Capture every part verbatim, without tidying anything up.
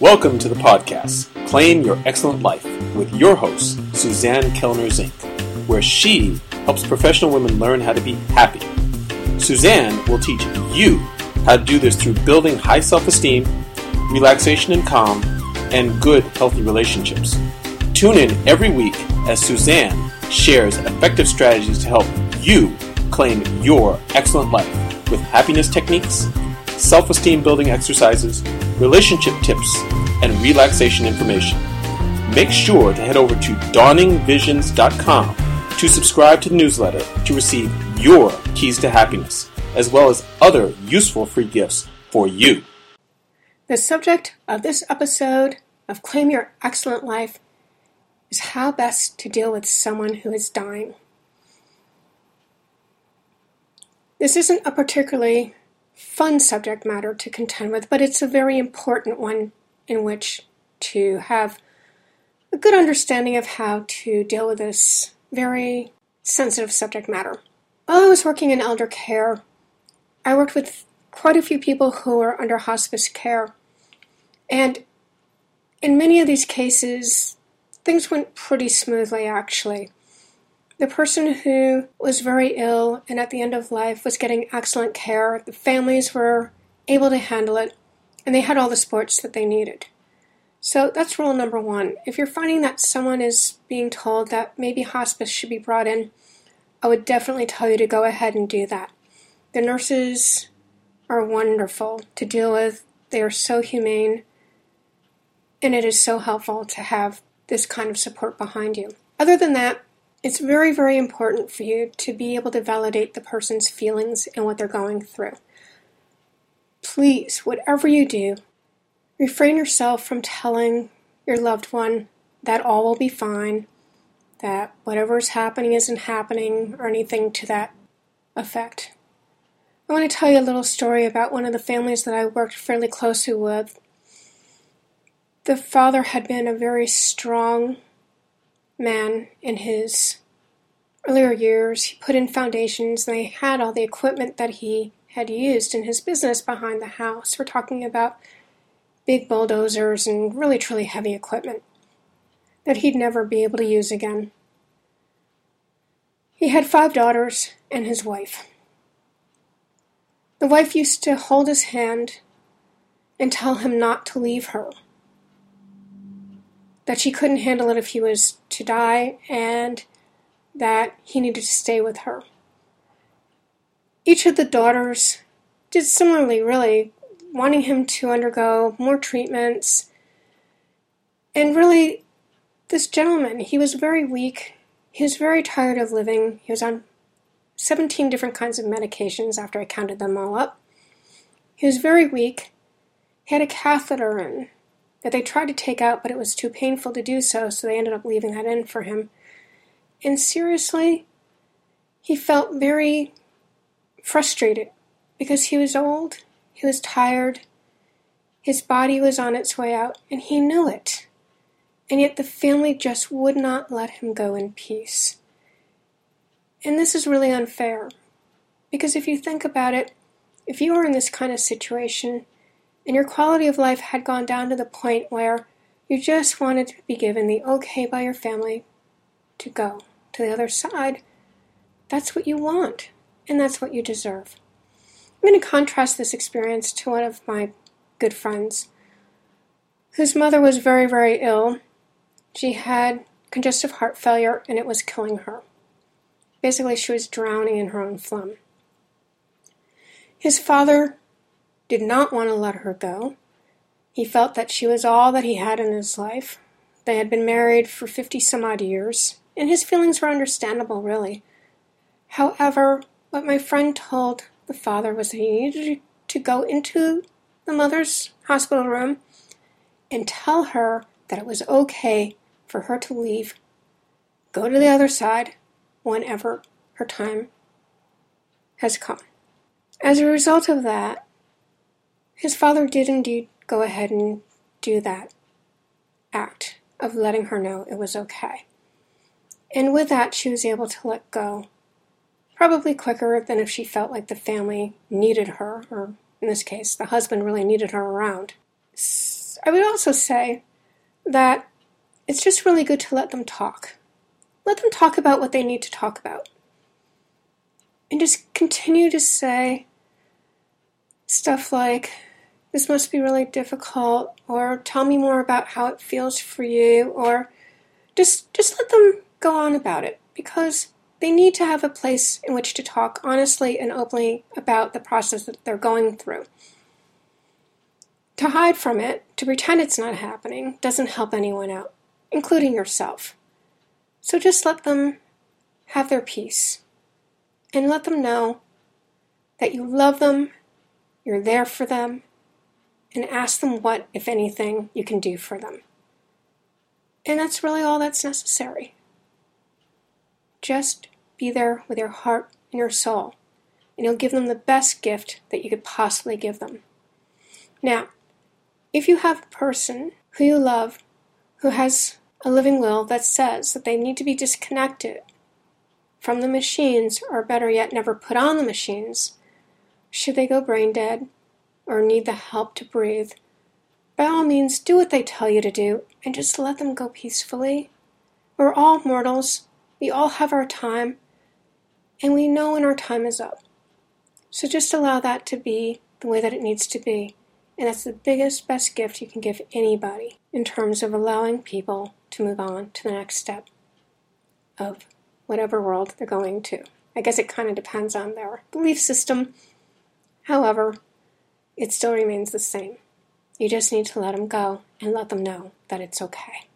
Welcome to the podcast, Claim Your Excellent Life, with your host, Suzanne Kellner Zink, where she helps professional women learn how to be happy. Suzanne will teach you how to do this through building high self-esteem, relaxation and calm, and good, healthy relationships. Tune in every week as Suzanne shares effective strategies to help you claim your excellent life with happiness techniques, self-esteem building exercises, relationship tips, and relaxation information. Make sure to head over to dawning visions dot com to subscribe to the newsletter to receive your keys to happiness, as well as other useful free gifts for you. The subject of this episode of Claim Your Excellent Life is how best to deal with someone who is dying. This isn't a particularly fun subject matter to contend with, but it's a very important one in which to have a good understanding of how to deal with this very sensitive subject matter. While I was working in elder care, I worked with quite a few people who were under hospice care, and in many of these cases, things went pretty smoothly, actually. The person who was very ill and at the end of life was getting excellent care. The families were able to handle it, and they had all the supports that they needed. So that's rule number one. If you're finding that someone is being told that maybe hospice should be brought in, I would definitely tell you to go ahead and do that. The nurses are wonderful to deal with. They are so humane, and it is so helpful to have this kind of support behind you. Other than that, it's very, very important for you to be able to validate the person's feelings and what they're going through. Please, whatever you do, refrain yourself from telling your loved one that all will be fine, that whatever is happening isn't happening, or anything to that effect. I want to tell you a little story about one of the families that I worked fairly closely with. The father had been a very strong man in his earlier years. He put in foundations, and they had all the equipment that he had used in his business behind the house. We're talking about big bulldozers and really truly heavy equipment that he'd never be able to use again. He had five daughters and his wife. The wife used to hold his hand and tell him not to leave her, that she couldn't handle it if he was to die, and that he needed to stay with her. Each of the daughters did similarly, really, wanting him to undergo more treatments. And really, this gentleman, he was very weak. He was very tired of living. He was on seventeen different kinds of medications after I counted them all up. He was very weak. He had a catheter in that they tried to take out, but it was too painful to do so, so they ended up leaving that in for him. And seriously, he felt very frustrated because he was old, he was tired, his body was on its way out, and he knew it. And yet the family just would not let him go in peace. And this is really unfair, because if you think about it, if you were in this kind of situation, and your quality of life had gone down to the point where you just wanted to be given the okay by your family to go to the other side, that's what you want, and that's what you deserve. I'm going to contrast this experience to one of my good friends, whose mother was very, very ill. She had congestive heart failure, and it was killing her. Basically, she was drowning in her own phlegm. His father did not want to let her go. He felt that she was all that he had in his life. They had been married for fifty some odd years, and his feelings were understandable, really. However, what my friend told the father was that he needed to go into the mother's hospital room and tell her that it was okay for her to leave, go to the other side whenever her time has come. As a result of that, his father did indeed go ahead and do that act of letting her know it was okay. And with that, she was able to let go, probably quicker than if she felt like the family needed her, or in this case, the husband really needed her around. I would also say that it's just really good to let them talk. Let them talk about what they need to talk about. And just continue to say stuff like, this must be really difficult, or tell me more about how it feels for you, or just just let them go on about it, because they need to have a place in which to talk honestly and openly about the process that they're going through. To hide from it, to pretend it's not happening, doesn't help anyone out, including yourself. So just let them have their peace, and let them know that you love them, you're there for them, and ask them what, if anything, you can do for them. And that's really all that's necessary. Just be there with your heart and your soul, and you'll give them the best gift that you could possibly give them. Now, if you have a person who you love who has a living will that says that they need to be disconnected from the machines, or better yet, never put on the machines, should they go brain dead or need the help to breathe, by all means, do what they tell you to do and just let them go peacefully. We're all mortals. We all have our time, and we know when our time is up. So just allow that to be the way that it needs to be. And that's the biggest, best gift you can give anybody in terms of allowing people to move on to the next step of whatever world they're going to. I guess it kind of depends on their belief system. However, it still remains the same. You just need to let them go and let them know that it's okay.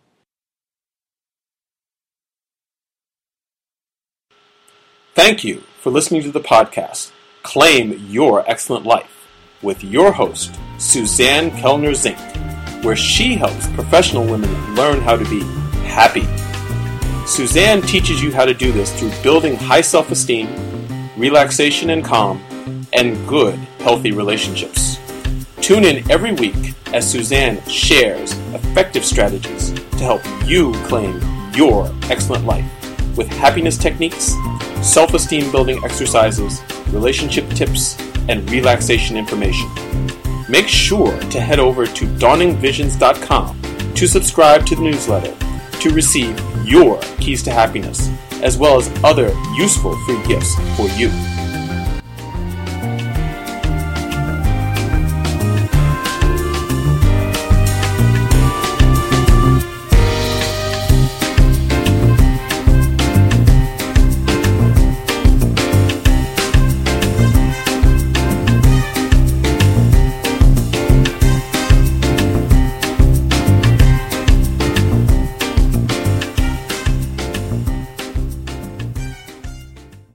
Thank you for listening to the podcast, Claim Your Excellent Life, with your host, Suzanne Kellner Zink, where she helps professional women learn how to be happy. Suzanne teaches you how to do this through building high self-esteem, relaxation and calm, and good, healthy relationships. Tune in every week as Suzanne shares effective strategies to help you claim your excellent life with happiness techniques, self-esteem building exercises, relationship tips, and relaxation information. Make sure to head over to dawning visions dot com to subscribe to the newsletter to receive your keys to happiness, as well as other useful free gifts for you.